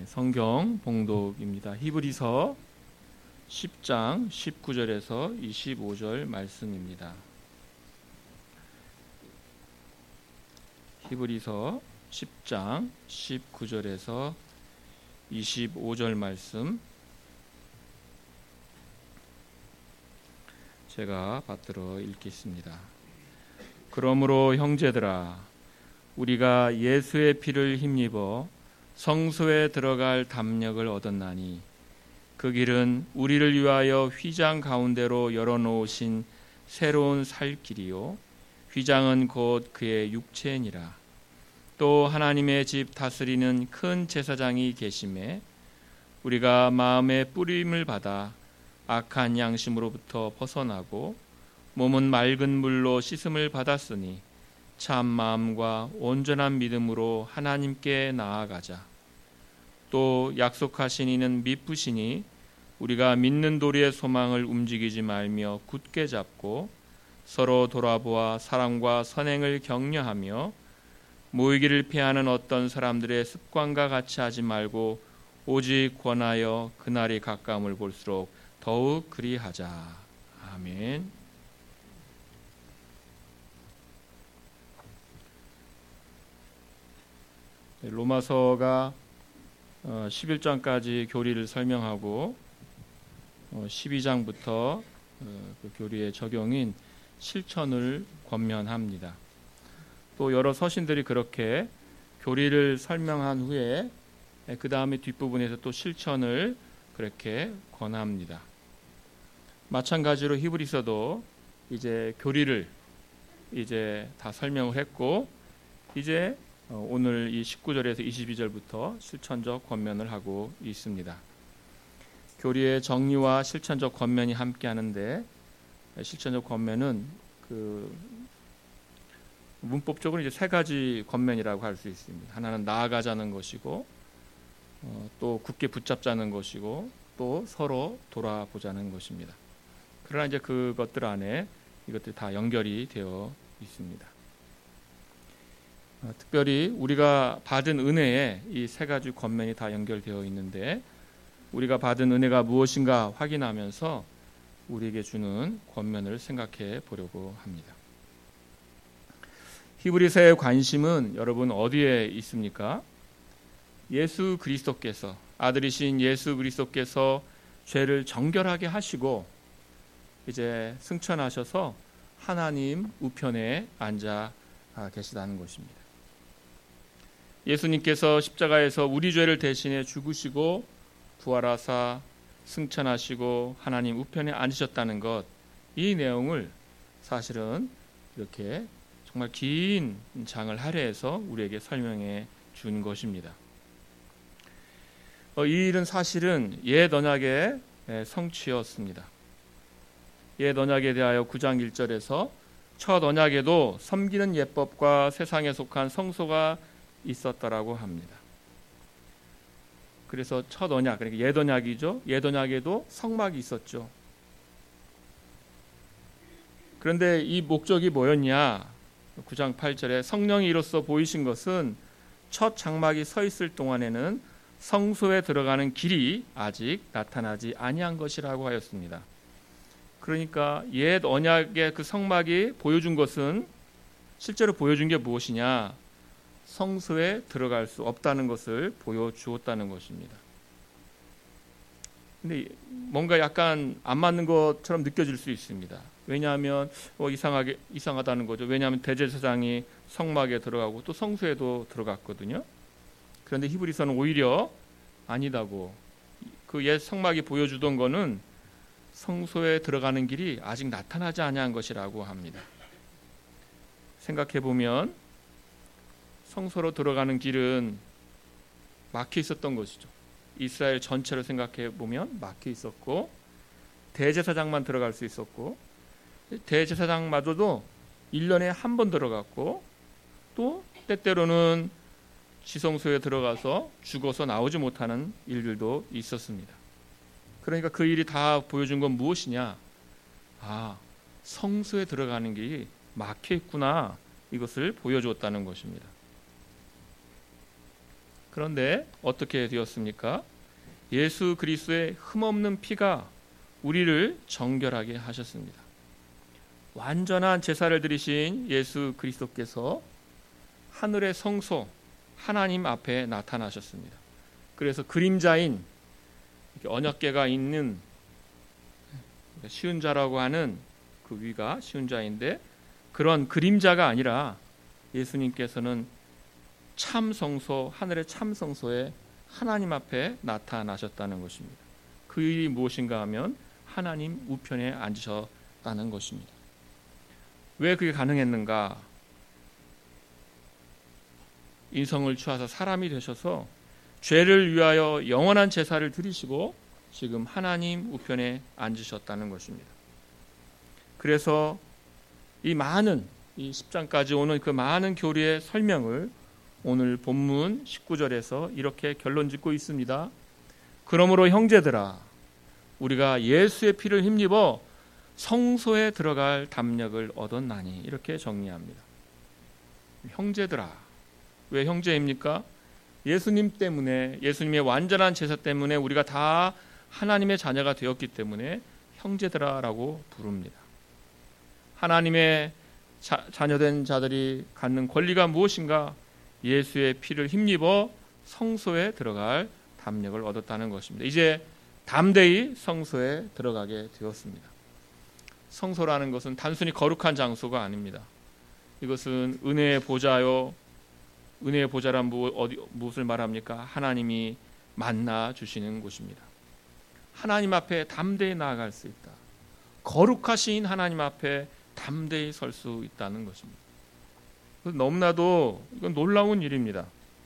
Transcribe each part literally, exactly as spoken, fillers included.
성경 봉독입니다. 히브리서 십 장 십구 절에서 이십오 절 말씀입니다. 히브리서 십 장 십구 절에서 이십오 절 말씀 제가 받들어 읽겠습니다. 그러므로 형제들아, 우리가 예수의 피를 힘입어 성소에 들어갈 담력을 얻었나니 그 길은 우리를 위하여 휘장 가운데로 열어놓으신 새로운 살 길이요, 휘장은 곧 그의 육체니라. 또 하나님의 집 다스리는 큰 제사장이 계심에 우리가 마음의 뿌림을 받아 악한 양심으로부터 벗어나고 몸은 맑은 물로 씻음을 받았으니 참 마음과 온전한 믿음으로 하나님께 나아가자. 또 약속하신 이는 미쁘시니 우리가 믿는 도리의 소망을 움직이지 말며 굳게 잡고 서로 돌아보아 사랑과 선행을 격려하며 모이기를 피하는 어떤 사람들의 습관과 같이 하지 말고 오직 권하여 그날이 가까움을 볼수록 더욱 그리하자. 아멘. 로마서가 십일 장까지 교리를 설명하고 십이 장부터 그 교리의 적용인 실천을 권면합니다. 또 여러 서신들이 그렇게 교리를 설명한 후에 그 다음에 뒷부분에서 또 실천을 그렇게 권합니다. 마찬가지로 히브리서도 이제 교리를 이제 다 설명을 했고 이제 오늘 이 십구 절에서 이십이 절부터 실천적 권면을 하고 있습니다. 교리의 정리와 실천적 권면이 함께 하는데 실천적 권면은 그 문법적으로 이제 세 가지 권면이라고 할 수 있습니다. 하나는 나아가자는 것이고 어, 또 굳게 붙잡자는 것이고 또 서로 돌아보자는 것입니다. 그러나 이제 그것들 안에 이것들이 다 연결이 되어 있습니다. 어, 특별히 우리가 받은 은혜에 이 세 가지 권면이 다 연결되어 있는데 우리가 받은 은혜가 무엇인가 확인하면서 우리에게 주는 권면을 생각해 보려고 합니다. 히브리서의 관심은 여러분 어디에 있습니까? 예수 그리스도께서 아들이신 예수 그리스도께서 죄를 정결하게 하시고 이제 승천하셔서 하나님 우편에 앉아 계시다는 것입니다. 예수님께서 십자가에서 우리 죄를 대신해 죽으시고 부활하사 승천하시고 하나님 우편에 앉으셨다는 것, 이 내용을 사실은 이렇게 정말 긴 장을 할애해서 우리에게 설명해 준 것입니다. 이 일은 사실은 옛 언약의 성취였습니다. 옛 언약에 대하여 구 장 일 절에서 첫 언약에도 섬기는 예법과 세상에 속한 성소가 있었다라고 합니다. 그래서 첫 언약, 그러니까 옛 언약이죠. 옛 언약에도 성막이 있었죠. 그런데 이 목적이 뭐였냐? 구 장 팔 절에 성령이 이로써 보이신 것은 첫 장막이 서 있을 동안에는 성소에 들어가는 길이 아직 나타나지 아니한 것이라고 하였습니다. 그러니까 옛 언약의 그 성막이 보여준 것은 실제로 보여준 게 무엇이냐? 성소에 들어갈 수 없다는 것을 보여주었다는 것입니다. 근데 뭔가 약간 안 맞는 것처럼 느껴질 수 있습니다. 왜냐하면 어, 이상하게 이상하다는 거죠. 왜냐하면 대제사장이 성막에 들어가고 또 성소에도 들어갔거든요. 그런데 히브리서는 오히려 아니다고, 그 옛 성막이 보여주던 거는 성소에 들어가는 길이 아직 나타나지 아니한 것이라고 합니다. 생각해 보면 성소로 들어가는 길은 막혀 있었던 것이죠. 이스라엘 전체를 생각해 보면 막혀 있었고 대제사장만 들어갈 수 있었고 대제사장마저도 일 년에 한 번 들어갔고 또 때때로는 지성소에 들어가서 죽어서 나오지 못하는 일들도 있었습니다. 그러니까 그 일이 다 보여준 건 무엇이냐? 아, 성소에 들어가는 길이 막혀 있구나, 이것을 보여주었다는 것입니다. 그런데 어떻게 되었습니까? 예수 그리스도의 흠없는 피가 우리를 정결하게 하셨습니다. 완전한 제사를 드리신 예수 그리스도께서 하늘의 성소 하나님 앞에 나타나셨습니다. 그래서 그림자인 언약궤가 있는 시은자라고 하는 그 위가 시은자인데 그런 그림자가 아니라 예수님께서는 참 성소, 하늘의 참 성소에 하나님 앞에 나타나셨다는 것입니다. 그 일이 무엇인가 하면 하나님 우편에 앉으셨다는 것입니다. 왜 그게 가능했는가? 인성을 취하사 사람이 되셔서 죄를 위하여 영원한 제사를 드리시고 지금 하나님 우편에 앉으셨다는 것입니다. 그래서 이 많은 이 십 장까지 오는 그 많은 교리의 설명을 오늘 본문 십구 절에서 이렇게 결론 짓고 있습니다. 그러므로 형제들아 우리가 예수의 피를 힘입어 성소에 들어갈 담력을 얻었나니 이렇게 정리합니다. 형제들아, 왜 형제입니까? 예수님 때문에, 예수님의 완전한 제사 때문에 우리가 다 하나님의 자녀가 되었기 때문에 형제들아라고 부릅니다. 하나님의 자, 자녀된 자들이 갖는 권리가 무엇인가? 예수의 피를 힘입어 성소에 들어갈 담력을 얻었다는 것입니다. 이제 담대히 성소에 들어가게 되었습니다. 성소라는 것은 단순히 거룩한 장소가 아닙니다. 이것은 은혜의 보좌요. 은혜의 보좌란 무, 어디, 무엇을 말합니까? 하나님이 만나 주시는 곳입니다. 하나님 앞에 담대히 나아갈 수 있다. 거룩하신 하나님 앞에 담대히 설 수 있다는 것입니다. 너무나도 이건 놀라운 일입니다.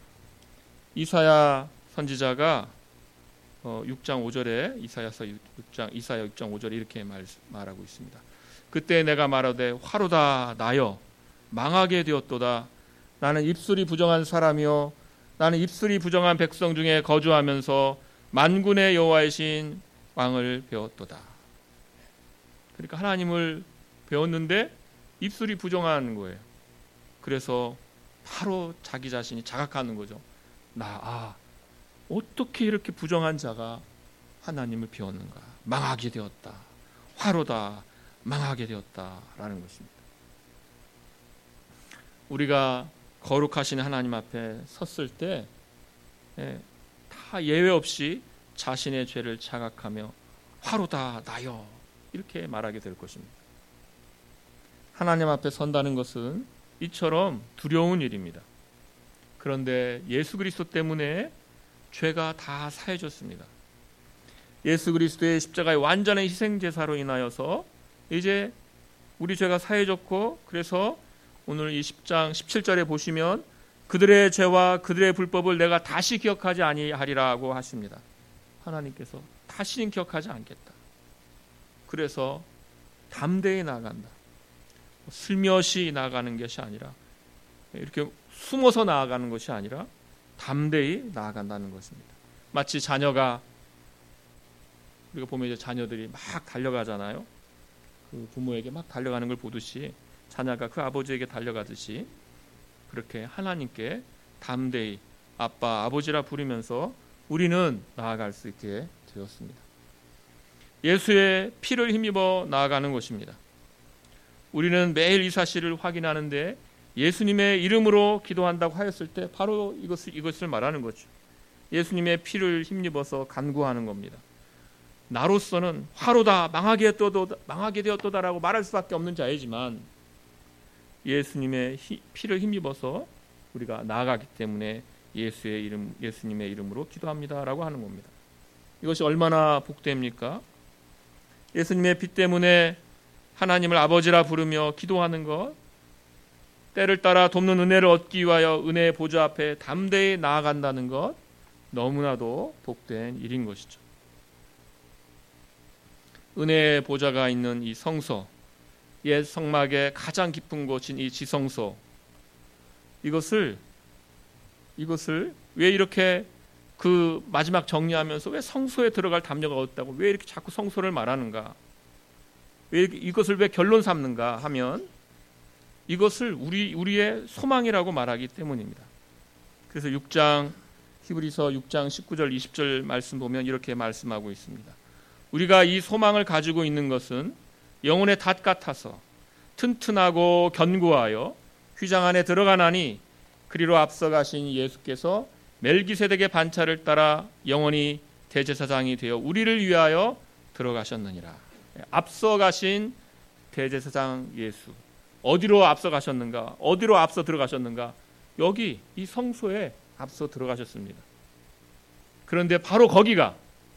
이사야 선지자가 육 장 오 절에 이사야서 육 장 이사야 육 장 오 절에 이렇게 말, 말하고 있습니다. 그때 내가 말하되 화로다 나여 망하게 되었도다. 나는 입술이 부정한 사람이요 나는 입술이 부정한 백성 중에 거주하면서 만군의 여호와이신 왕을 배웠도다. 그러니까 하나님을 배웠는데 입술이 부정한 거예요. 그래서 바로 자기 자신이 자각하는 거죠. 나 아, 어떻게 이렇게 부정한 자가 하나님을 배웠는가. 망하게 되었다. 화로다. 망하게 되었다라는 것입니다. 우리가 거룩하신 하나님 앞에 섰을 때 다 예외 없이 자신의 죄를 자각하며 화로다 나여 이렇게 말하게 될 것입니다. 하나님 앞에 선다는 것은 이처럼 두려운 일입니다. 그런데 예수 그리스도 때문에 죄가 다 사해졌습니다. 예수 그리스도의 십자가의 완전한 희생제사로 인하여서 이제 우리 죄가 사해졌고 그래서 오늘 이 십 장 십칠 절에 보시면 그들의 죄와 그들의 불법을 내가 다시 기억하지 아니하리라고 하십니다. 하나님께서 다시는 기억하지 않겠다. 그래서 담대히 나아간다. 슬며시 나아가는 것이 아니라 이렇게 숨어서 나아가는 것이 아니라 담대히 나아간다는 것입니다. 마치 자녀가 우리가 보면 이제 자녀들이 막 달려가잖아요. 그 부모에게 막 달려가는 걸 보듯이 자녀가 그 아버지에게 달려가듯이 그렇게 하나님께 담대히 아빠, 아버지라 부르면서 우리는 나아갈 수 있게 되었습니다. 예수의 피를 힘입어 나아가는 것입니다. 우리는 매일 이 사실을 확인하는데 예수님의 이름으로 기도한다고 하였을 때 바로 이것을, 이것을 말하는 거죠. 예수님의 피를 힘입어서 간구하는 겁니다. 나로서는 화로다 망하게 되었도다, 망하게 되었도다라고 말할 수밖에 없는 자이지만 예수님의 히, 피를 힘입어서 우리가 나아가기 때문에 예수의 이름, 예수님의 이름으로 기도합니다라고 하는 겁니다. 이것이 얼마나 복됩니까? 예수님의 피 때문에 하나님을 아버지라 부르며 기도하는 것, 때를 따라 돕는 은혜를 얻기 위하여 은혜의 보좌 앞에 담대히 나아간다는 것, 너무나도 복된 일인 것이죠. 은혜의 보좌가 있는 이 성소, 옛 성막의 가장 깊은 곳인 이 지성소, 이것을 이것을 왜 이렇게 그 마지막 정리하면서 왜 성소에 들어갈 담력을 얻었다고 왜 이렇게 자꾸 성소를 말하는가? 왜 이것을 왜 결론 삼는가 하면 이것을 우리 우리의 소망이라고 말하기 때문입니다. 그래서 육 장 히브리서 육 장 십구 절 이십 절 말씀 보면 이렇게 말씀하고 있습니다. 우리가 이 소망을 가지고 있는 것은 영혼의 닷 같아서 튼튼하고 견고하여 휘장 안에 들어가나니 그리로 앞서가신 예수께서 멜기세덱의 반차를 따라 영원히 대제사장이 되어 우리를 위하여 들어가셨느니라. 앞서가신 대제사장 예수, 어디로 앞서가셨는가? 어디로 앞서 들어가셨는가? 여기 이 성소에 앞서 들어가셨습니다. 그런데 바로 거기가,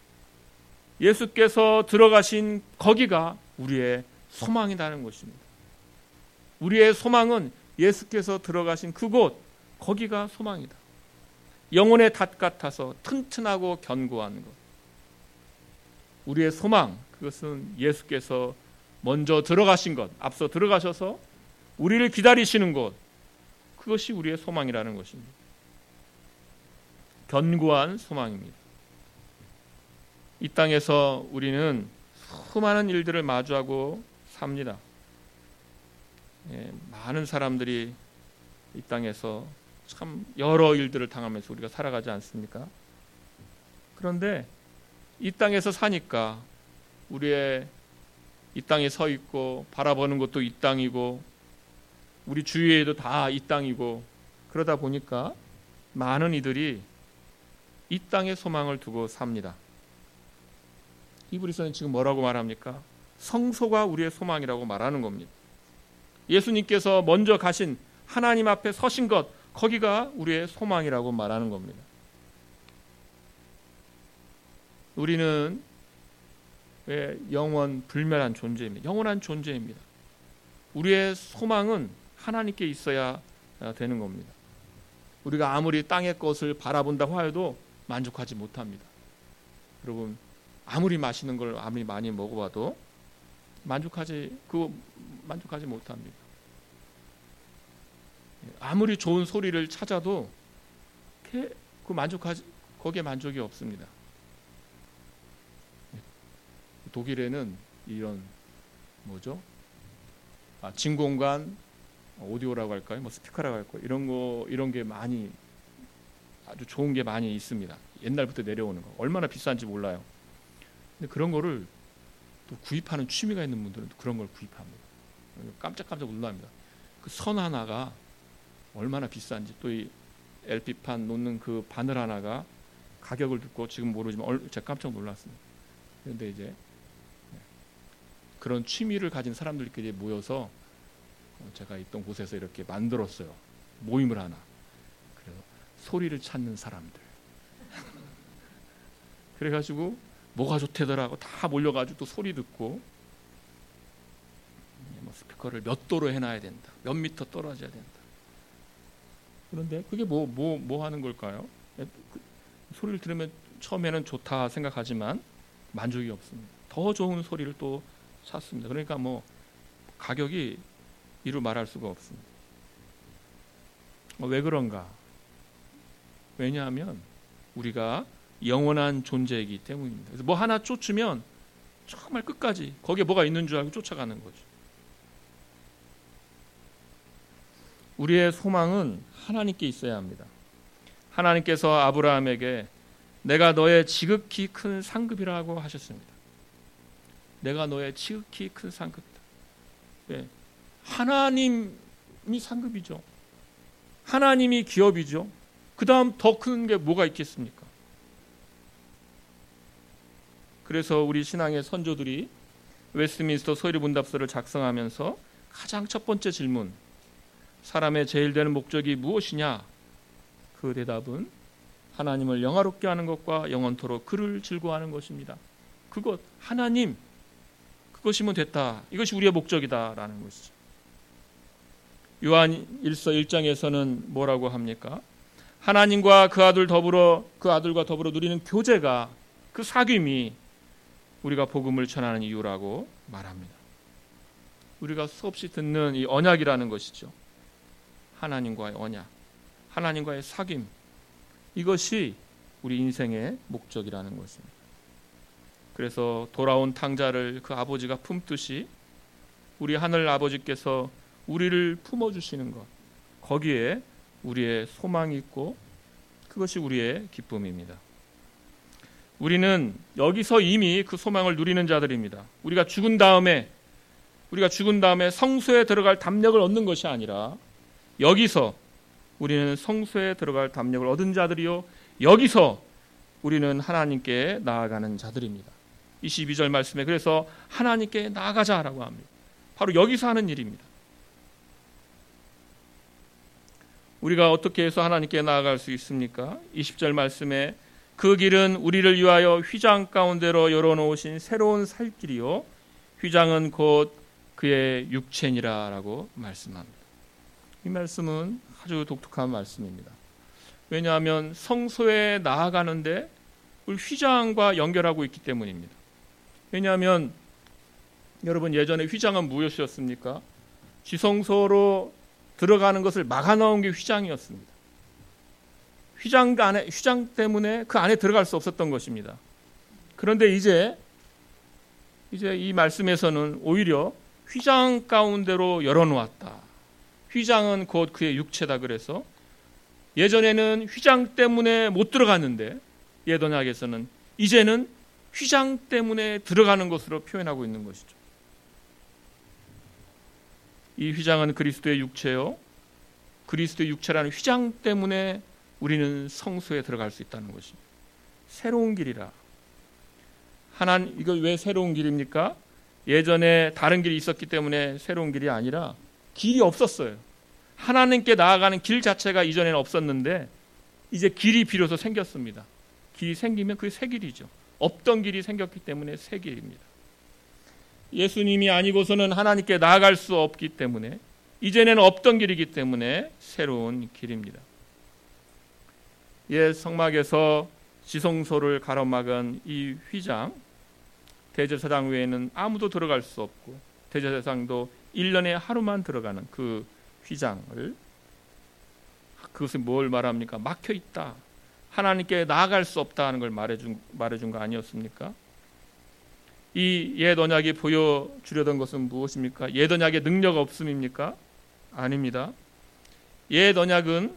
예수께서 들어가신 거기가 우리의 소망이라는 것입니다. 우리의 소망은 예수께서 들어가신 그곳, 거기가 소망이다. 영혼의 닷 같아서 튼튼하고 견고한 것. 우리의 소망, 그것은 예수께서 먼저 들어가신 것, 앞서 들어가셔서 우리를 기다리시는 곳, 그것이 우리의 소망이라는 것입니다. 견고한 소망입니다. 이 땅에서 우리는 수많은 일들을 마주하고 삽니다. 예, 많은 사람들이 이 땅에서 참 여러 일들을 당하면서 우리가 살아가지 않습니까? 그런데 이 땅에서 사니까 우리의 이 땅에 서 있고 바라보는 것도 이 땅이고 우리 주위에도 다 이 땅이고 그러다 보니까 많은 이들이 이 땅의 소망을 두고 삽니다. 히브리서는 지금 뭐라고 말합니까? 성소가 우리의 소망이라고 말하는 겁니다. 예수님께서 먼저 가신 하나님 앞에 서신 것, 거기가 우리의 소망이라고 말하는 겁니다. 우리는 왜 영원 불멸한 존재입니다. 영원한 존재입니다. 우리의 소망은 하나님께 있어야 되는 겁니다. 우리가 아무리 땅의 것을 바라본다고 하여도 만족하지 못합니다. 여러분, 아무리 맛있는 걸 아무리 많이 먹어봐도 만족하지 그거 만족하지 못합니다. 아무리 좋은 소리를 찾아도 그 만족하지 거기에 만족이 없습니다. 독일에는 이런 뭐죠? 아, 진공관 오디오라고 할까요? 뭐 스피커라고 할까요? 이런 거 이런 게 많이 아주 좋은 게 많이 있습니다. 옛날부터 내려오는 거 얼마나 비싼지 몰라요. 근데 그런 거를 또 구입하는 취미가 있는 분들은 또 그런 걸 구입합니다. 깜짝깜짝 놀랍니다. 그 선 하나가 얼마나 비싼지, 또 이 엘피판 놓는 그 바늘 하나가 가격을 듣고 지금 모르지만 제가 깜짝 놀랐습니다. 그런데 이제 그런 취미를 가진 사람들끼리 모여서 제가 있던 곳에서 이렇게 만들었어요. 모임을 하나. 그래서 소리를 찾는 사람들. 그래가지고 뭐가 좋대더라고 다 몰려가지고 또 소리 듣고 뭐 스피커를 몇 도로 해놔야 된다. 몇 미터 떨어져야 된다. 그런데 그게 뭐, 뭐, 뭐 하는 걸까요? 그 소리를 들으면 처음에는 좋다 생각하지만 만족이 없습니다. 더 좋은 소리를 또 찾습니다. 그러니까 뭐 가격이 이루 말할 수가 없습니다. 왜 그런가? 왜냐하면 우리가 영원한 존재이기 때문입니다. 그래서 뭐 하나 쫓으면 정말 끝까지 거기에 뭐가 있는 줄 알고 쫓아가는 거죠. 우리의 소망은 하나님께 있어야 합니다. 하나님께서 아브라함에게 내가 너의 지극히 큰 상급이라고 하셨습니다. 내가 너의 지극히 큰 상급이다. 네. 하나님이 상급이죠. 하나님이 기업이죠. 그 다음 더 큰 게 뭐가 있겠습니까? 그래서 우리 신앙의 선조들이 웨스트민스터 소요리 문답서를 작성하면서 가장 첫 번째 질문, 사람의 제일 되는 목적이 무엇이냐? 그 대답은 하나님을 영화롭게 하는 것과 영원토록 그를 즐거워하는 것입니다. 그것, 하나님, 그것이면 됐다. 이것이 우리의 목적이다라는 것이죠. 요한 일서 일 장에서는 뭐라고 합니까? 하나님과 그 아들 더불어 그 아들과 더불어 누리는 교제가, 그 사귐이 우리가 복음을 전하는 이유라고 말합니다. 우리가 수없이 듣는 이 언약이라는 것이죠. 하나님과의 언약, 하나님과의 사귐, 이것이 우리 인생의 목적이라는 것입니다. 그래서 돌아온 탕자를 그 아버지가 품듯이 우리 하늘 아버지께서 우리를 품어주시는 것, 거기에 우리의 소망이 있고 그것이 우리의 기쁨입니다. 우리는 여기서 이미 그 소망을 누리는 자들입니다. 우리가 죽은 다음에 우리가 죽은 다음에 성소에 들어갈 담력을 얻는 것이 아니라 여기서 우리는 성소에 들어갈 담력을 얻은 자들이요, 여기서 우리는 하나님께 나아가는 자들입니다. 이십이 절 말씀에 그래서 하나님께 나아가자라고 합니다. 바로 여기서 하는 일입니다. 우리가 어떻게 해서 하나님께 나아갈 수 있습니까? 이십 절 말씀에 그 길은 우리를 위하여 휘장 가운데로 열어놓으신 새로운 살 길이요, 휘장은 곧 그의 육체니라 라고 말씀합니다. 이 말씀은 아주 독특한 말씀입니다. 왜냐하면 성소에 나아가는데 휘장과 연결하고 있기 때문입니다. 왜냐하면 여러분, 예전에 휘장은 무엇이었습니까? 지성소로 들어가는 것을 막아놓은 게 휘장이었습니다. 휘장 안에, 휘장 때문에 그 안에 들어갈 수 없었던 것입니다. 그런데 이제 이제 이 말씀에서는 오히려 휘장 가운데로 열어놓았다. 휘장은 곧 그의 육체다. 그래서 예전에는 휘장 때문에 못 들어갔는데 옛 언약에서는 이제는 휘장 때문에 들어가는 것으로 표현하고 있는 것이죠. 이 휘장은 그리스도의 육체요, 그리스도의 육체라는 휘장 때문에 우리는 성소에 들어갈 수 있다는 것입니다. 새로운 길이라. 하나님, 이거 왜 새로운 길입니까? 예전에 다른 길이 있었기 때문에 새로운 길이 아니라 길이 없었어요. 하나님께 나아가는 길 자체가 이전에는 없었는데 이제 길이 비로소 생겼습니다. 길이 생기면 그게 새 길이죠. 없던 길이 생겼기 때문에 새 길입니다. 예수님이 아니고서는 하나님께 나아갈 수 없기 때문에 이제는 없던 길이기 때문에 새로운 길입니다. 옛 성막에서 지성소를 가로막은 이 휘장, 대제사장 외에는 아무도 들어갈 수 없고 대제사장도 일 년에 하루만 들어가는 그 휘장을, 그것은 뭘 말합니까? 막혀 있다, 하나님께 나아갈 수 없다는 걸 말해준, 말해준 거 아니었습니까? 이 옛 언약이 보여주려던 것은 무엇입니까? 옛 언약의 능력 없음입니까? 아닙니다. 옛 언약은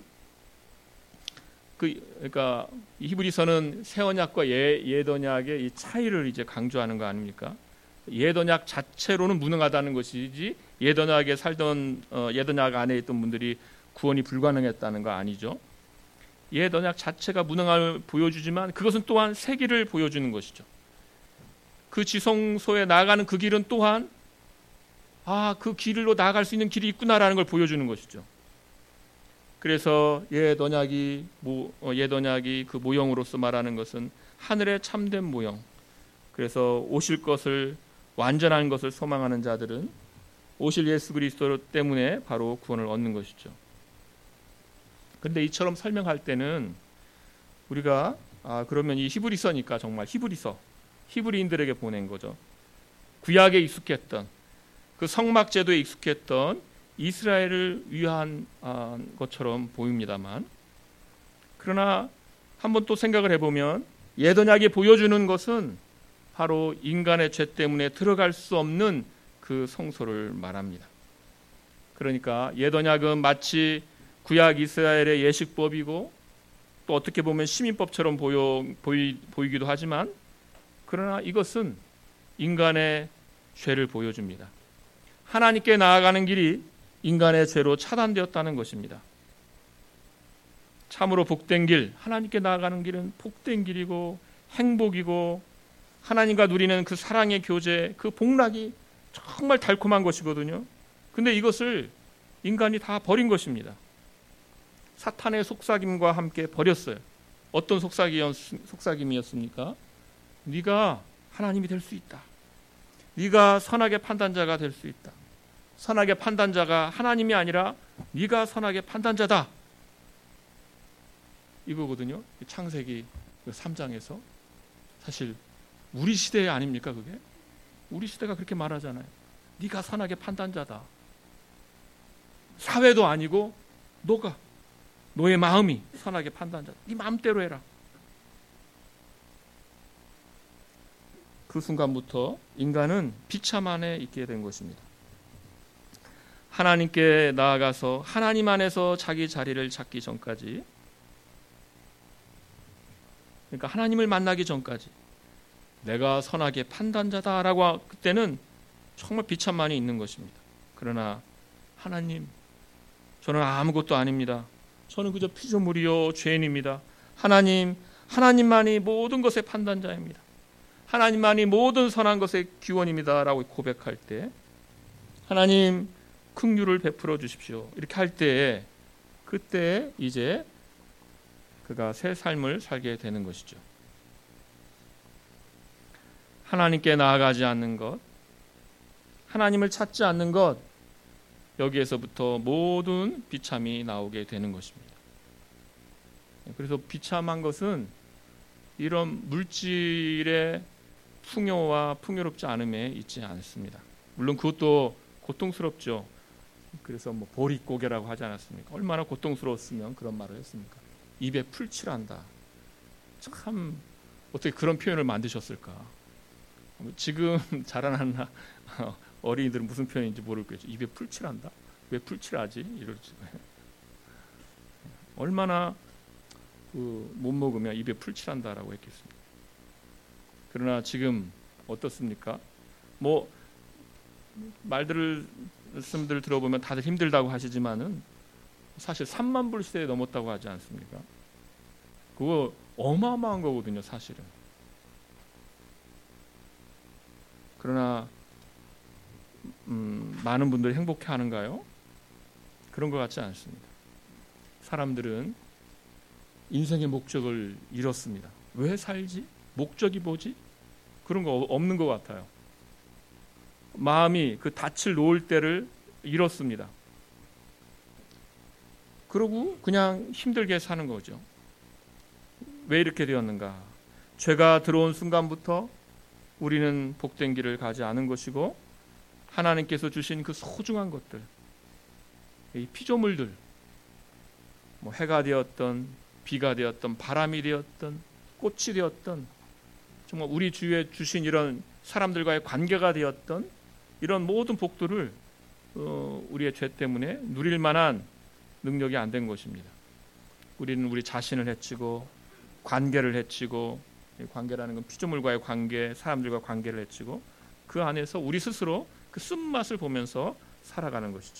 그 그러니까 히브리서는 새 언약과 옛, 옛 언약의 이 차이를 이제 강조하는 거 아닙니까? 옛 언약 자체로는 무능하다는 것이지 옛 언약에 살던 어, 옛 언약 안에 있던 분들이 구원이 불가능했다는 거 아니죠. 옛 언약 자체가 무능함을 보여주지만 그것은 또한 새 길을 보여주는 것이죠. 그 지성소에 나아가는 그 길은 또한 아, 그 길로 나아갈 수 있는 길이 있구나라는 걸 보여주는 것이죠. 그래서 옛 언약이 옛 언약이 그 모형으로서 말하는 것은 하늘의 참된 모형. 그래서 오실 것을, 완전한 것을 소망하는 자들은 오실 예수 그리스도 때문에 바로 구원을 얻는 것이죠. 그런데 이처럼 설명할 때는 우리가 아, 그러면 이 히브리서니까 정말 히브리서 히브리인들에게 보낸 거죠. 구약에 익숙했던 그 성막 제도에 익숙했던 이스라엘을 위한 것처럼 보입니다만, 그러나 한번 또 생각을 해보면 옛 언약이 보여주는 것은 바로 인간의 죄 때문에 들어갈 수 없는 그 성소를 말합니다. 그러니까 옛 언약은 마치 구약 이스라엘의 예식법이고 또 어떻게 보면 시민법처럼 보여, 보이, 보이기도 하지만, 그러나 이것은 인간의 죄를 보여줍니다. 하나님께 나아가는 길이 인간의 죄로 차단되었다는 것입니다. 참으로 복된 길, 하나님께 나아가는 길은 복된 길이고 행복이고 하나님과 누리는 그 사랑의 교제, 그 복락이 정말 달콤한 것이거든요. 근데 이것을 인간이 다 버린 것입니다. 사탄의 속삭임과 함께 버렸어요. 어떤 속삭임이었습니까? 네가 하나님이 될 수 있다. 네가 선악의 판단자가 될 수 있다. 선악의 판단자가 하나님이 아니라 네가 선악의 판단자다. 이거거든요. 창세기 삼 장에서. 사실 우리 시대 아닙니까 그게? 우리 시대가 그렇게 말하잖아요. 네가 선악의 판단자다. 사회도 아니고 너가, 너의 마음이 선악의 판단자다. 네 마음대로 해라. 그 순간부터 인간은 비참 안에 있게 된 것입니다. 하나님께 나아가서 하나님 안에서 자기 자리를 찾기 전까지 그러니까 하나님을 만나기 전까지 내가 선악의 판단자다라고 그때는 정말 비참만이 있는 것입니다. 그러나 하나님, 저는 아무것도 아닙니다. 저는 그저 피조물이요 죄인입니다. 하나님, 하나님만이 모든 것의 판단자입니다. 하나님만이 모든 선한 것의 기원입니다 라고 고백할 때, 하나님 긍휼을 베풀어 주십시오 이렇게 할 때에, 그때 이제 그가 새 삶을 살게 되는 것이죠. 하나님께 나아가지 않는 것, 하나님을 찾지 않는 것, 여기에서부터 모든 비참이 나오게 되는 것입니다. 그래서 비참한 것은 이런 물질의 풍요와 풍요롭지 않음에 있지 않습니다. 물론 그것도 고통스럽죠. 그래서 뭐 보릿고개라고 하지 않았습니까? 얼마나 고통스러웠으면 그런 말을 했습니까? 입에 풀칠한다. 참 어떻게 그런 표현을 만드셨을까? 지금 자라나는 어린이들은 무슨 표현인지 모르겠죠. 입에 풀칠한다? 왜 풀칠하지? 이러지. 얼마나 그 못 먹으면 입에 풀칠한다라고 했겠습니까? 그러나 지금 어떻습니까? 뭐 말들을 말씀들 들어보면 다들 힘들다고 하시지만은 사실 삼만 불세 넘었다고 하지 않습니까? 그거 어마어마한 거거든요, 사실은. 그러나 음, 많은 분들이 행복해하는가요? 그런 것 같지 않습니다. 사람들은 인생의 목적을 잃었습니다. 왜 살지? 목적이 뭐지? 그런 거 없는 것 같아요. 마음이 그 닻을 놓을 때를 잃었습니다. 그러고 그냥 힘들게 사는 거죠. 왜 이렇게 되었는가? 죄가 들어온 순간부터 우리는 복된 길을 가지 않은 것이고, 하나님께서 주신 그 소중한 것들, 이 피조물들, 뭐 해가 되었던, 비가 되었던, 바람이 되었던, 꽃이 되었던, 정말 우리 주위에 주신 이런 사람들과의 관계가 되었던 이런 모든 복들을 어, 우리의 죄 때문에 누릴 만한 능력이 안 된 것입니다. 우리는 우리 자신을 해치고 관계를 해치고, 관계라는 건 피조물과의 관계, 사람들과 관계를 해치고, 그 안에서 우리 스스로 그 쓴맛을 보면서 살아가는 것이죠.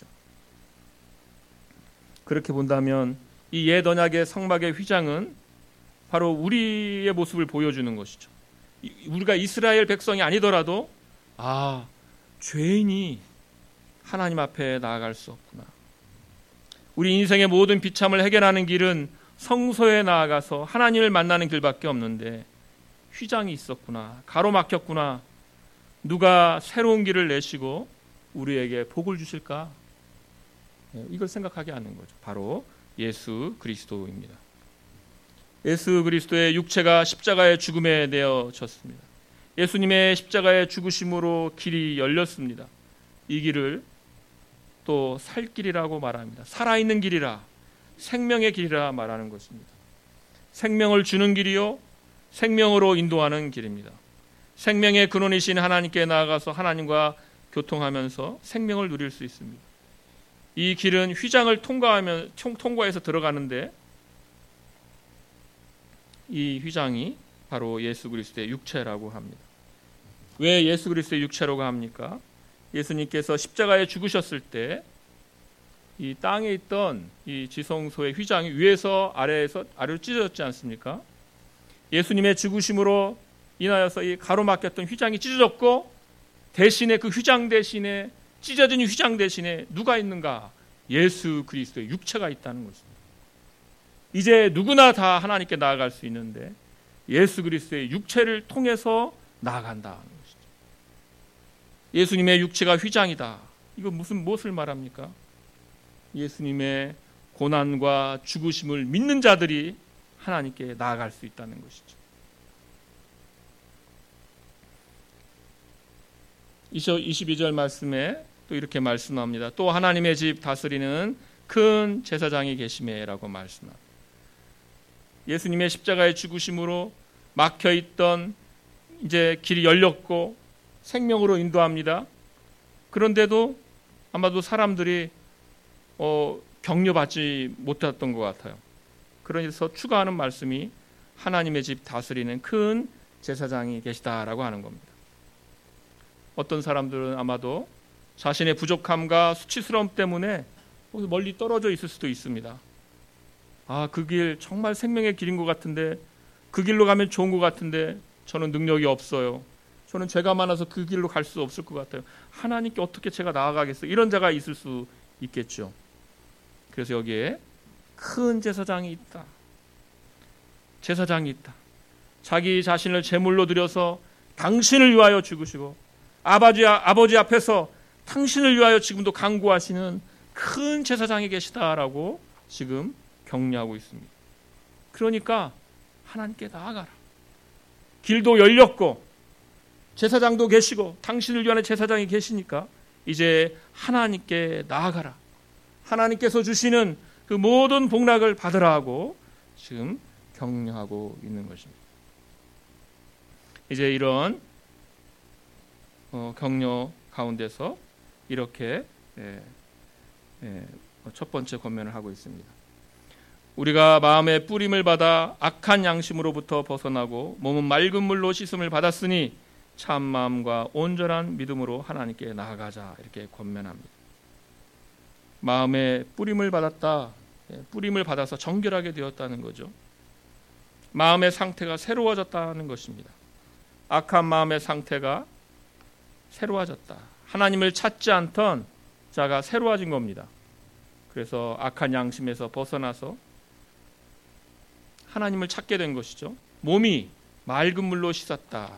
그렇게 본다면 이 옛 언약의 성막의 휘장은 바로 우리의 모습을 보여주는 것이죠. 우리가 이스라엘 백성이 아니더라도 아, 죄인이 하나님 앞에 나아갈 수 없구나. 우리 인생의 모든 비참을 해결하는 길은 성소에 나아가서 하나님을 만나는 길밖에 없는데 휘장이 있었구나, 가로막혔구나. 누가 새로운 길을 내시고 우리에게 복을 주실까? 이걸 생각하게 하는 거죠. 바로 예수 그리스도입니다. 예수 그리스도의 육체가 십자가의 죽음에 내어졌습니다. 예수님의 십자가의 죽으심으로 길이 열렸습니다. 이 길을 또 살 길이라고 말합니다. 살아있는 길이라, 생명의 길이라 말하는 것입니다. 생명을 주는 길이요, 생명으로 인도하는 길입니다. 생명의 근원이신 하나님께 나아가서 하나님과 교통하면서 생명을 누릴 수 있습니다. 이 길은 휘장을 통과하면 통과해서 들어가는데, 이 휘장이 바로 예수 그리스도의 육체라고 합니다. 왜 예수 그리스도의 육체라고 합니까? 예수님께서 십자가에 죽으셨을 때 이 땅에 있던 이 지성소의 휘장이 위에서 아래에서 아래로 찢어졌지 않습니까? 예수님의 죽으심으로 인하여서 이 가로막혔던 휘장이 찢어졌고, 대신에 그 휘장 대신에, 찢어진 휘장 대신에 누가 있는가? 예수 그리스도의 육체가 있다는 것입니다. 이제 누구나 다 하나님께 나아갈 수 있는데 예수 그리스도의 육체를 통해서 나아간다는 것이죠. 예수님의 육체가 휘장이다. 이거 무슨 무엇을 말합니까? 예수님의 고난과 죽으심을 믿는 자들이 하나님께 나아갈 수 있다는 것이죠. 이십이 절 말씀에 또 이렇게 말씀합니다. 또 하나님의 집 다스리는 큰 제사장이 계시매라고 말씀합니다. 예수님의 십자가의 죽으심으로 막혀있던 이제 길이 열렸고 생명으로 인도합니다. 그런데도 아마도 사람들이 어, 격려받지 못했던 것 같아요. 그래서 추가하는 말씀이 하나님의 집 다스리는 큰 제사장이 계시다라고 하는 겁니다. 어떤 사람들은 아마도 자신의 부족함과 수치스러움 때문에 멀리 떨어져 있을 수도 있습니다. 아, 그 길 정말 생명의 길인 것 같은데, 그 길로 가면 좋은 것 같은데 저는 능력이 없어요. 저는 죄가 많아서 그 길로 갈 수 없을 것 같아요. 하나님께 어떻게 제가 나아가겠어요? 이런 자가 있을 수 있겠죠. 그래서 여기에 큰 제사장이 있다. 제사장이 있다. 자기 자신을 제물로 드려서 당신을 위하여 죽으시고 아버지, 아버지 앞에서 당신을 위하여 지금도 간구하시는 큰 제사장이 계시다라고 지금 격려하고 있습니다. 그러니까 하나님께 나아가라. 길도 열렸고 제사장도 계시고 당신을 위한 제사장이 계시니까 이제 하나님께 나아가라. 하나님께서 주시는 그 모든 복락을 받으라 하고 지금 격려하고 있는 것입니다. 이제 이런 어, 격려 가운데서 이렇게 예, 예, 첫 번째 권면을 하고 있습니다. 우리가 마음의 뿌림을 받아 악한 양심으로부터 벗어나고 몸은 맑은 물로 씻음을 받았으니 참 마음과 온전한 믿음으로 하나님께 나아가자, 이렇게 권면합니다. 마음의 뿌림을 받았다. 뿌림을 받아서 정결하게 되었다는 거죠. 마음의 상태가 새로워졌다는 것입니다. 악한 마음의 상태가 새로워졌다. 하나님을 찾지 않던 자가 새로워진 겁니다. 그래서 악한 양심에서 벗어나서 하나님을 찾게 된 것이죠. 몸이 맑은 물로 씻었다.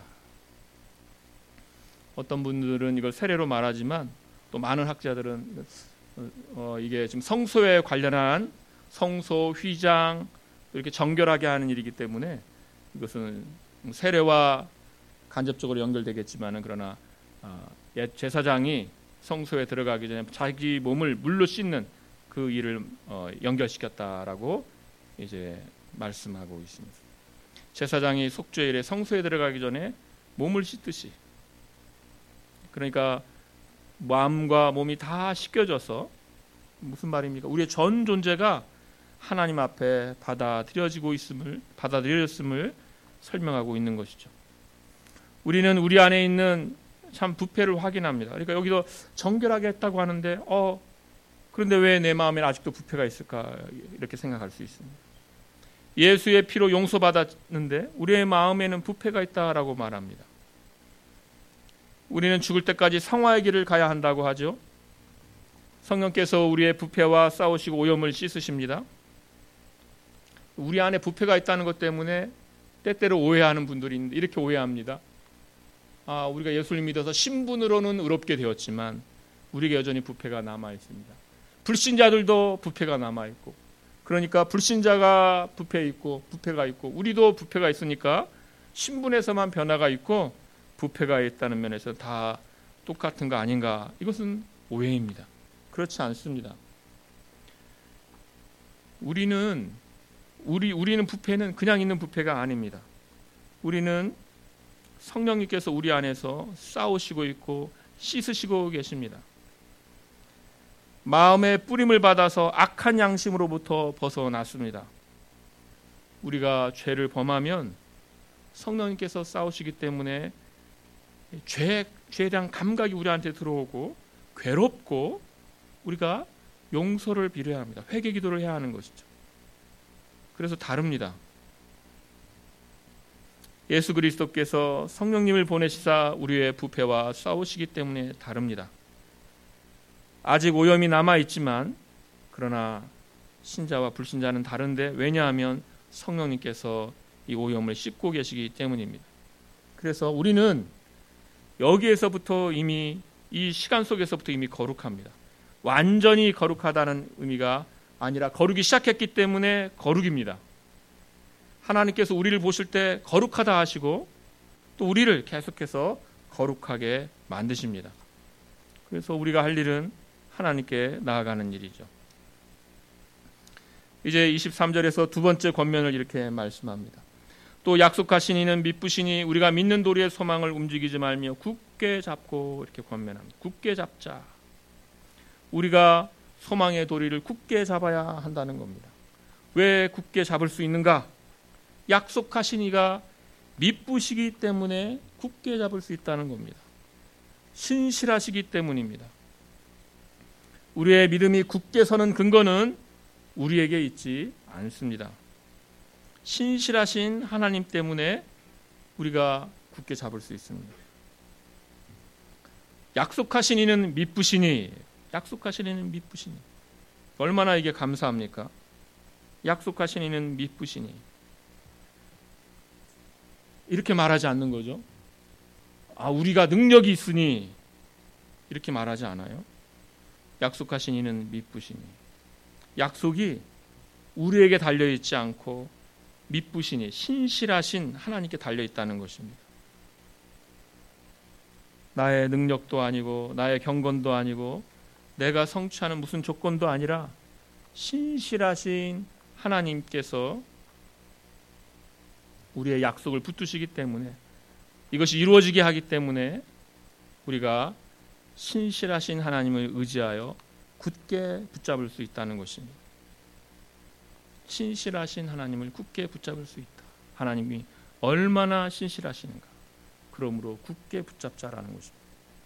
어떤 분들은 이걸 세례로 말하지만 또 많은 학자들은 어, 이게 지금 성소에 관련한 성소, 휘장, 이렇게 정결하게 하는 일이기 때문에 이것은 세례와 간접적으로 연결되겠지만은 그러나 어, 옛 제사장이 성소에 들어가기 전에 자기 몸을 물로 씻는 그 일을 어, 연결시켰다라고 이제 말씀하고 있습니다. 제사장이 속죄일에 성소에 들어가기 전에 몸을 씻듯이, 그러니까 마음과 몸이 다 씻겨져서 무슨 말입니까? 우리의 전 존재가 하나님 앞에 받아들여지고 있음을 받아들여졌음을 설명하고 있는 것이죠. 우리는 우리 안에 있는 참 부패를 확인합니다. 그러니까 여기도 정결하게 했다고 하는데 어 그런데 왜 내 마음에는 아직도 부패가 있을까, 이렇게 생각할 수 있습니다. 예수의 피로 용서받았는데 우리의 마음에는 부패가 있다라고 말합니다. 우리는 죽을 때까지 성화의 길을 가야 한다고 하죠. 성령께서 우리의 부패와 싸우시고 오염을 씻으십니다. 우리 안에 부패가 있다는 것 때문에 때때로 오해하는 분들이 있는데 이렇게 오해합니다. 아, 우리가 예수를 믿어서 신분으로는 의롭게 되었지만 우리에게 여전히 부패가 남아 있습니다. 불신자들도 부패가 남아 있고, 그러니까 불신자가 부패 있고 부패가 있고 우리도 부패가 있으니까 신분에서만 변화가 있고 부패가 있다는 면에서 다 똑같은 거 아닌가? 이것은 오해입니다. 그렇지 않습니다. 우리는 우리 우리는 부패는 그냥 있는 부패가 아닙니다. 우리는 성령님께서 우리 안에서 싸우시고 있고 씻으시고 계십니다. 마음의 뿌림을 받아서 악한 양심으로부터 벗어났습니다. 우리가 죄를 범하면 성령님께서 싸우시기 때문에 죄, 죄에 대한 감각이 우리한테 들어오고 괴롭고 우리가 용서를 빌어야 합니다. 회개 기도를 해야 하는 것이죠. 그래서 다릅니다. 예수 그리스도께서 성령님을 보내시사 우리의 부패와 싸우시기 때문에 다릅니다. 아직 오염이 남아있지만 그러나 신자와 불신자는 다른데, 왜냐하면 성령님께서 이 오염을 씻고 계시기 때문입니다. 그래서 우리는 여기에서부터 이미 이 시간 속에서부터 이미 거룩합니다. 완전히 거룩하다는 의미가 아니라 거룩이 시작했기 때문에 거룩입니다. 하나님께서 우리를 보실 때 거룩하다 하시고 또 우리를 계속해서 거룩하게 만드십니다. 그래서 우리가 할 일은 하나님께 나아가는 일이죠. 이제 이십삼 절에서 두 번째 권면을 이렇게 말씀합니다. 또 약속하신 이는 미쁘시니 우리가 믿는 도리의 소망을 움직이지 말며 굳게 잡고, 이렇게 권면합니다. 굳게 잡자. 우리가 소망의 도리를 굳게 잡아야 한다는 겁니다. 왜 굳게 잡을 수 있는가? 약속하신 이가 미쁘시기 때문에 굳게 잡을 수 있다는 겁니다. 신실하시기 때문입니다. 우리의 믿음이 굳게 서는 근거는 우리에게 있지 않습니다. 신실하신 하나님 때문에 우리가 굳게 잡을 수 있습니다. 약속하신 이는 미쁘시니, 약속하신 이는 미쁘시니, 얼마나 이게 감사합니까? 약속하신 이는 미쁘시니, 이렇게 말하지 않는 거죠. 아, 우리가 능력이 있으니, 이렇게 말하지 않아요. 약속하신 이는 미쁘시니, 약속이 우리에게 달려있지 않고 미쁘시니, 신실하신 하나님께 달려있다는 것입니다. 나의 능력도 아니고 나의 경건도 아니고 내가 성취하는 무슨 조건도 아니라 신실하신 하나님께서 우리의 약속을 붙드시기 때문에, 이것이 이루어지게 하기 때문에 우리가 신실하신 하나님을 의지하여 굳게 붙잡을 수 있다는 것입니다. 신실하신 하나님을 굳게 붙잡을 수 있다. 하나님이 얼마나 신실하시는가. 그러므로 굳게 붙잡자라는 것입니다.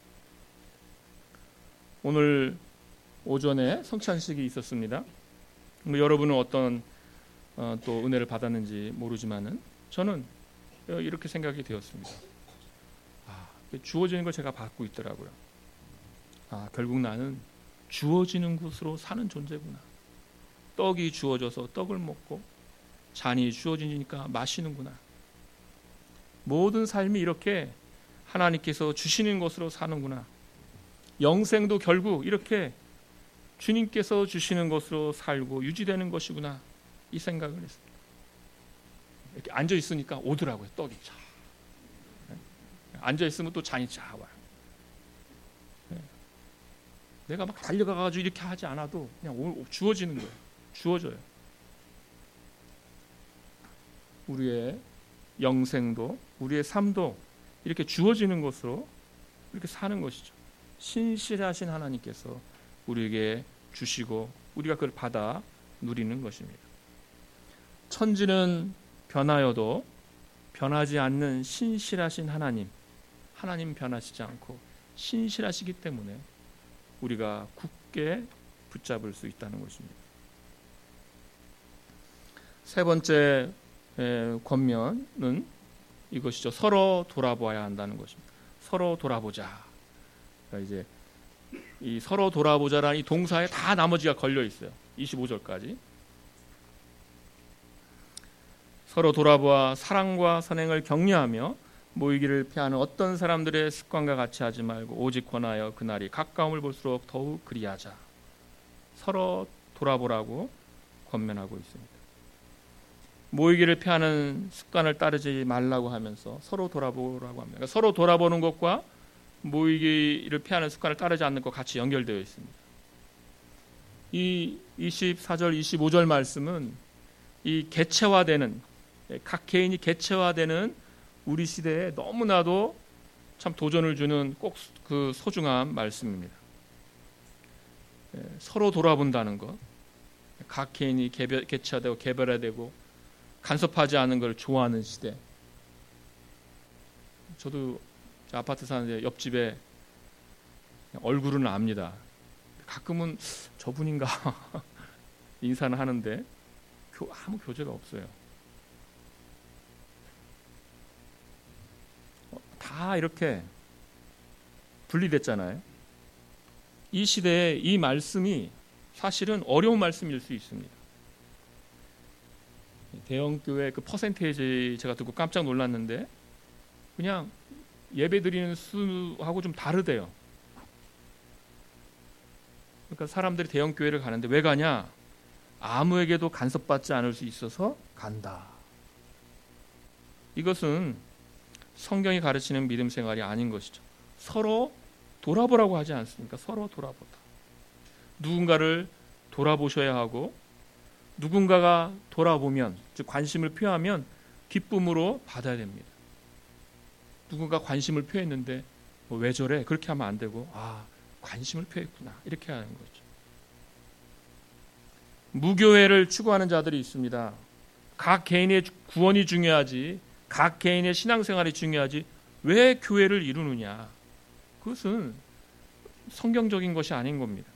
오늘 오전에 성찬식이 있었습니다. 뭐 여러분은 어떤 어, 또 은혜를 받았는지 모르지만은 저는 이렇게 생각이 되었습니다. 아, 주어지는 걸 제가 받고 있더라고요. 아, 결국 나는 주어지는 것으로 사는 존재구나. 떡이 주어져서 떡을 먹고 잔이 주어지니까 마시는구나. 모든 삶이 이렇게 하나님께서 주시는 것으로 사는구나. 영생도 결국 이렇게 주님께서 주시는 것으로 살고 유지되는 것이구나. 이 생각을 했습니다. 이렇게 앉아 있으니까 오더라고요. 떡이 자. 앉아 있으면 또 잔이 자 와요. 내가 막 달려가가지고 이렇게 하지 않아도 그냥 주어지는 거예요. 주어져요. 우리의 영생도 우리의 삶도 이렇게 주어지는 것으로 이렇게 사는 것이죠. 신실하신 하나님께서 우리에게 주시고 우리가 그걸 받아 누리는 것입니다. 천지는 변하여도 변하지 않는 신실하신 하나님, 하나님 변하시지 않고 신실하시기 때문에 우리가 굳게 붙잡을 수 있다는 것입니다. 세 번째 권면은 이것이죠. 서로 돌아보아야 한다는 것입니다. 서로 돌아보자. 그러니까 이제 이 서로 돌아보자라는 이 동사에 다 나머지가 걸려 있어요. 이십오 절까지. 서로 돌아보아 사랑과 선행을 격려하며 모이기를 피하는 어떤 사람들의 습관과 같이 하지 말고 오직 권하여 그날이 가까움을 볼수록 더욱 그리하자. 서로 돌아보라고 권면하고 있습니다. 모이기를 피하는 습관을 따르지 말라고 하면서 서로 돌아보라고 합니다. 그러니까 서로 돌아보는 것과 모이기를 피하는 습관을 따르지 않는 것 같이 연결되어 있습니다. 이 이십사 절, 이십오 절 말씀은 이 개체화되는, 각 개인이 개체화되는 우리 시대에 너무나도 참 도전을 주는 꼭 그 소중한 말씀입니다. 서로 돌아본다는 것, 각 개인이 개별, 개체화되고 개별화되고 간섭하지 않은 걸 좋아하는 시대. 저도 아파트 사는데 옆집에 얼굴은 압니다. 가끔은 저분인가 인사는 하는데 아무 교제가 없어요. 다 이렇게 분리됐잖아요. 이 시대에 이 말씀이 사실은 어려운 말씀일 수 있습니다. 대형교회 그 퍼센테이지 제가 듣고 깜짝 놀랐는데 그냥 예배 드리는 수하고 좀 다르대요. 그러니까 사람들이 대형교회를 가는데 왜 가냐? 아무에게도 간섭받지 않을 수 있어서 간다. 이것은 성경이 가르치는 믿음 생활이 아닌 것이죠. 서로 돌아보라고 하지 않습니까? 서로 돌아보다. 누군가를 돌아보셔야 하고 누군가가 돌아보면, 즉 관심을 표하면 기쁨으로 받아야 됩니다. 누군가 관심을 표했는데 뭐 왜 저래? 그렇게 하면 안 되고 아, 관심을 표했구나. 이렇게 하는 거죠. 무교회를 추구하는 자들이 있습니다. 각 개인의 구원이 중요하지, 각 개인의 신앙생활이 중요하지 왜 교회를 이루느냐? 그것은 성경적인 것이 아닌 겁니다.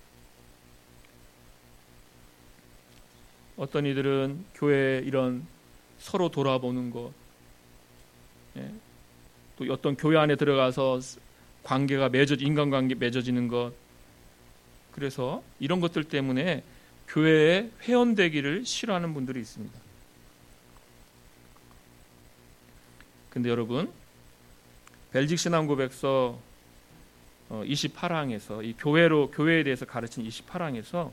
어떤 이들은 교회 이런 서로 돌아보는 것, 예, 또 어떤 교회 안에 들어가서 관계가 맺어 인간관계 맺어지는 것, 그래서 이런 것들 때문에 교회에 회원되기를 싫어하는 분들이 있습니다. 근데 여러분, 벨직 신앙 고백서 이십팔 항에서 이 교회로 교회에 대해서 가르친 이십팔 항에서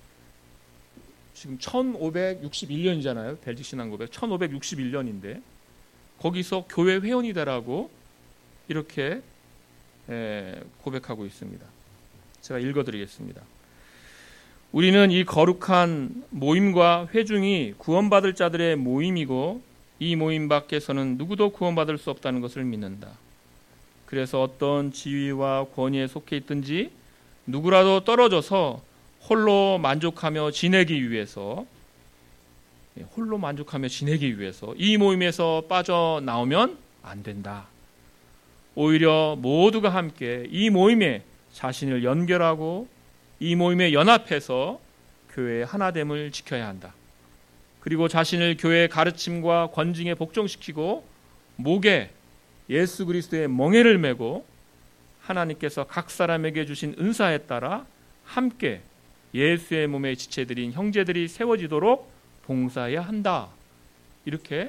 지금 천오백육십일 년이잖아요. 벨직 신앙 고백 천오백육십일 년인데 거기서 교회 회원이 되라고 이렇게 고백하고 있습니다. 제가 읽어드리겠습니다. 우리는 이 거룩한 모임과 회중이 구원받을 자들의 모임이고 이 모임 밖에서는 누구도 구원받을 수 없다는 것을 믿는다. 그래서 어떤 지위와 권위에 속해 있든지 누구라도 떨어져서 홀로 만족하며 지내기 위해서 홀로 만족하며 지내기 위해서 이 모임에서 빠져나오면 안 된다. 오히려 모두가 함께 이 모임에 자신을 연결하고 이 모임에 연합해서 교회의 하나됨을 지켜야 한다. 그리고 자신을 교회의 가르침과 권징에 복종시키고 목에 예수 그리스도의 멍에를 메고 하나님께서 각 사람에게 주신 은사에 따라 함께 예수의 몸에 지체드린 형제들이 세워지도록 봉사해야 한다. 이렇게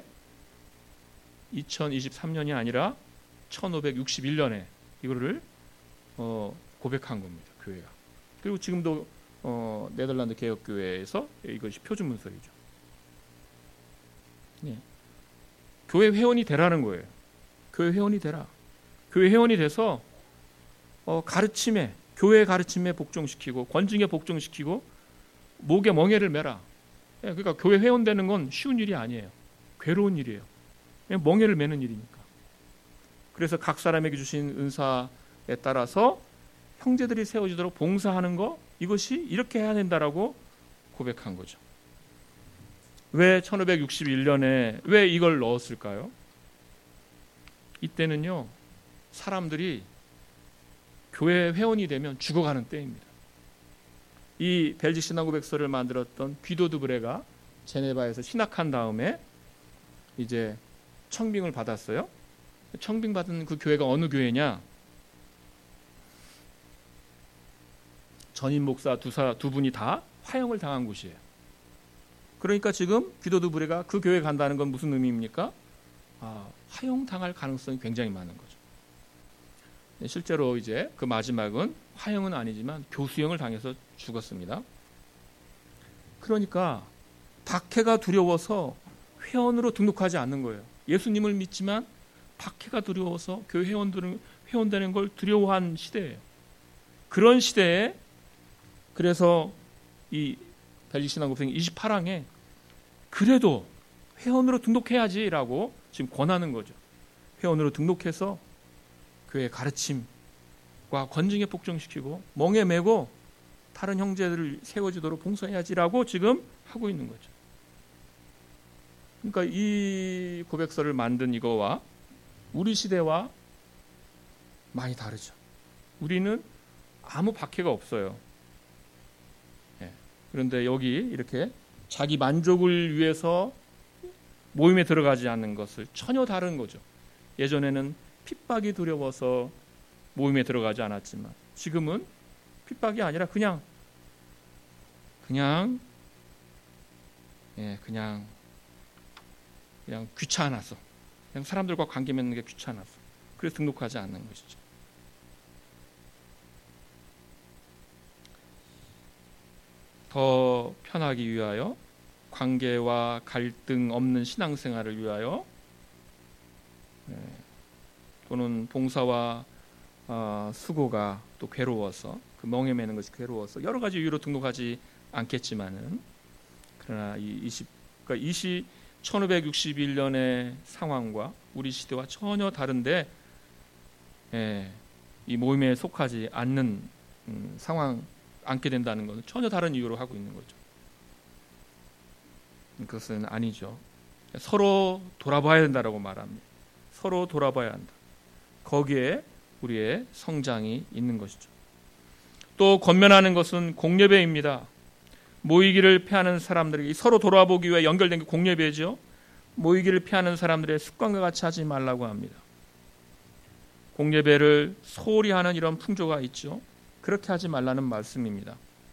이천이십삼 년이 아니라 천오백육십일 년에 이거를 어, 고백한 겁니다. 교회가. 그리고 지금도 어, 네덜란드 개혁교회에서 이것이 표준 문서이죠. 예. 교회 회원이 되라는 거예요. 교회 회원이 되라. 교회 회원이 돼서 어, 가르침에 교회의 가르침에 복종시키고 권징에 복종시키고 목에 멍에를 매라. 예, 그러니까 교회 회원 되는 건 쉬운 일이 아니에요. 괴로운 일이에요. 그냥 멍에를 매는 일이니까. 그래서 각 사람에게 주신 은사에 따라서 형제들이 세워지도록 봉사하는 거, 이것이 이렇게 해야 된다라고 고백한 거죠. 왜 천오백육십일 년에 왜 이걸 넣었을까요? 이때는요, 사람들이 교회 회원이 되면 죽어가는 때입니다. 이 벨직 신앙 고백서를 만들었던 귀도 드브레가 제네바에서 신학한 다음에 이제 청빙을 받았어요. 청빙 받은 그 교회가 어느 교회냐? 전임 목사 두, 사, 두 분이 다 화형을 당한 곳이에요. 그러니까 지금 귀도 드브레가 그 교회 간다는 건 무슨 의미입니까? 아, 화형 당할 가능성이 굉장히 많은 거죠. 실제로 이제 그 마지막은 화형은 아니지만 교수형을 당해서 죽었습니다. 그러니까 박해가 두려워서 회원으로 등록하지 않는 거예요. 예수님을 믿지만 박해가 두려워서 교회 회원들은 회원되는 걸 두려워한 시대예요. 그런 시대에 그래서 이 벨직 신앙 고백 이십팔 항에 그래도 회원으로 등록해야지라고 지금 권하는 거죠. 회원으로 등록해서 교회의 가르침과 권징에 복종시키고 멍에 메고 다른 형제들을 세워지도록 봉사해야지라고 지금 하고 있는 거죠. 그러니까 이 고백서를 만든 이거와 우리 시대와 많이 다르죠. 우리는 아무 박해가 없어요. 예. 그런데 여기 이렇게 자기 만족을 위해서 모임에 들어가지 않는 것을 전혀 다른 거죠. 예전에는 핍박이 두려워서 모임에 들어가지 않았지만 지금은 핍박이 아니라 그냥 그냥 예, 그냥 그냥 귀찮아서 그냥 사람들과 관계 맺는 게 귀찮아서 그래서 등록하지 않는 것이죠. 더 편하기 위하여 관계와 갈등 없는 신앙생활을 위하여 예, 또는 봉사와 어, 수고가 또 괴로워서 그 멍에 매는 것이 괴로워서 여러 가지 이유로 등록하지 않겠지만은 그러나 이 이십 그러니까 이십 천오백육십일 년의 상황과 우리 시대와 전혀 다른데 예, 이 모임에 속하지 않는 음, 상황 않게 된다는 것은 전혀 다른 이유로 하고 있는 거죠. 그것은 아니죠. 서로 돌아봐야 된다라고 말합니다. 서로 돌아봐야 한다. 거기에 우리의 성장이 있는 것이죠. 또 권면하는 것은 공예배입니다. 모이기를 피하는 사람들에게 서로 돌아보기 위해 연결된 게 공예배죠. 모이기를 피하는 사람들의 습관과 같이 하지 말라고 합니다. 공예배를 소홀히 하는 이런 풍조가 있죠. 그렇게 하지 말라는 말씀입니다.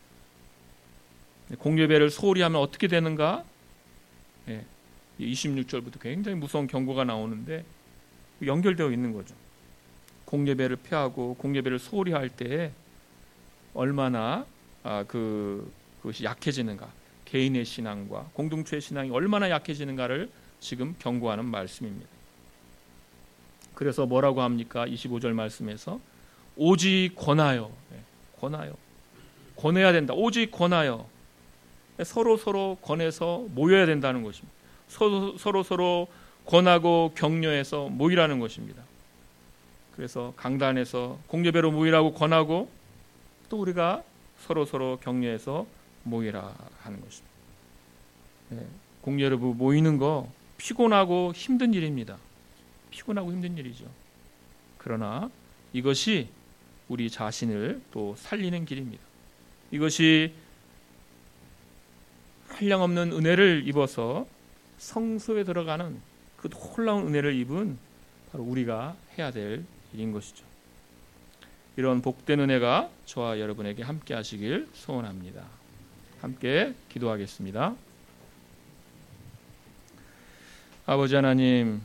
공예배를 소홀히 하면 어떻게 되는가? 예, 이십육 절부터 굉장히 무서운 경고가 나오는데 연결되어 있는 거죠. 공예배를 피하고 공예배를 소홀히 할 때에 얼마나 아, 그, 그것이 약해지는가, 개인의 신앙과 공동체의 신앙이 얼마나 약해지는가를 지금 경고하는 말씀입니다. 그래서 뭐라고 합니까? 이십오 절 말씀에서 오직 권하여, 네, 권하여, 권해야 된다. 오직 권하여 서로 서로 권해서 모여야 된다는 것입니다. 서로 서로, 서로 권하고 격려해서 모이라는 것입니다. 그래서 강단에서 공예배로 모이라고 권하고 또 우리가 서로 서로 격려해서 모이라 하는 것입니다. 네, 공예로 모이는 거 피곤하고 힘든 일입니다. 피곤하고 힘든 일이죠. 그러나 이것이 우리 자신을 또 살리는 길입니다. 이것이 한량없는 은혜를 입어서 성소에 들어가는 그 놀라운 은혜를 입은 바로 우리가 해야 될 일인 것이죠. 이런 복된 은혜가 저와 여러분에게 함께 하시길 소원합니다. 함께 기도하겠습니다. 아버지 하나님,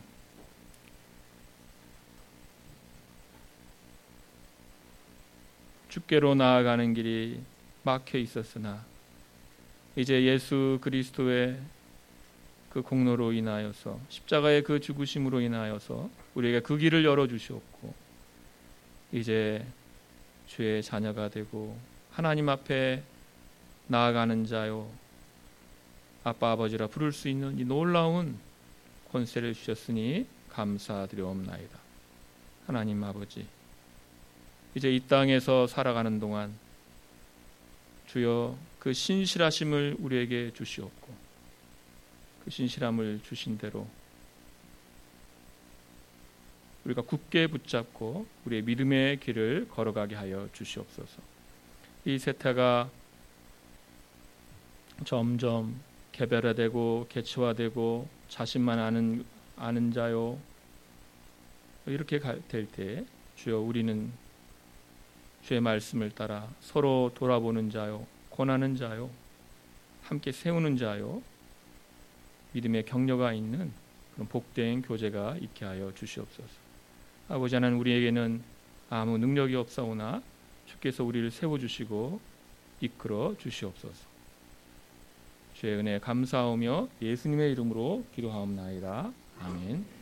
주께로 나아가는 길이 막혀 있었으나 이제 예수 그리스도의 그 공로로 인하여서 십자가의 그 죽으심으로 인하여서 우리에게 그 길을 열어주시옵고 이제 주의 자녀가 되고 하나님 앞에 나아가는 자요 아빠 아버지라 부를 수 있는 이 놀라운 권세를 주셨으니 감사드려옵나이다. 하나님 아버지, 이제 이 땅에서 살아가는 동안 주여 그 신실하심을 우리에게 주시옵고 그 신실함을 주신 대로 우리가 굳게 붙잡고 우리의 믿음의 길을 걸어가게 하여 주시옵소서. 이 세태가 점점 개별화되고 개체화되고 자신만 아는 아는 자요 이렇게 될 때 주여 우리는 주의 말씀을 따라 서로 돌아보는 자요 권하는 자요 함께 세우는 자요 믿음의 격려가 있는 그런 복된 교제가 있게 하여 주시옵소서. 아버지 하나님, 우리에게는 아무 능력이 없사오나 주께서 우리를 세워주시고 이끌어 주시옵소서. 주의 은혜에 감사하며 예수님의 이름으로 기도하옵나이다. 아멘.